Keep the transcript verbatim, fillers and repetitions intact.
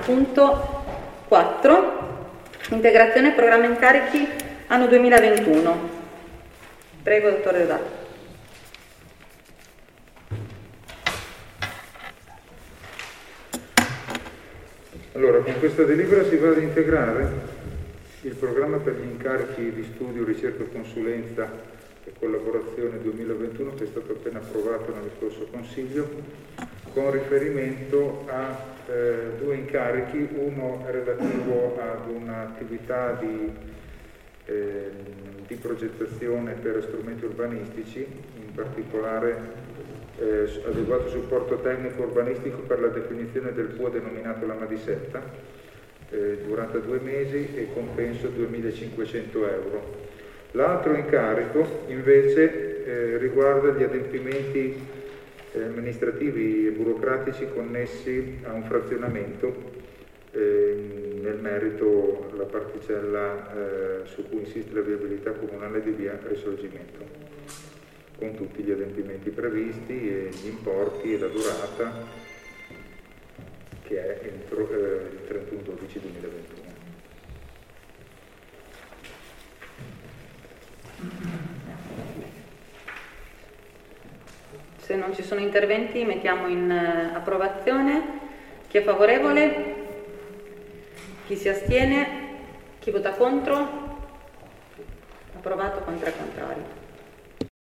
punto quattro, integrazione programma incarichi anno duemilaventuno. Prego, dottore Redato. Allora, con questa delibera si va ad integrare il programma per gli incarichi di studio, ricerca, consulenza e collaborazione duemilaventuno, che è stato appena approvato nello scorso Consiglio, con riferimento a eh, due incarichi, uno relativo ad un'attività di, eh, di progettazione per strumenti urbanistici, in particolare Eh, adeguato supporto tecnico urbanistico per la definizione del P U A denominato Lama di Setta, eh, durante due mesi e compenso duemilacinquecento euro. L'altro incarico invece eh, riguarda gli adempimenti eh, amministrativi e burocratici connessi a un frazionamento, eh, nel merito la particella eh, su cui insiste la viabilità comunale di via Risorgimento, con tutti gli adempimenti previsti e gli importi e la durata, che è entro eh, il trentuno dicembre duemilaventuno. Se non ci sono interventi mettiamo in uh, approvazione. Chi è favorevole? Chi si astiene? Chi vota contro? Approvato con tre contrari.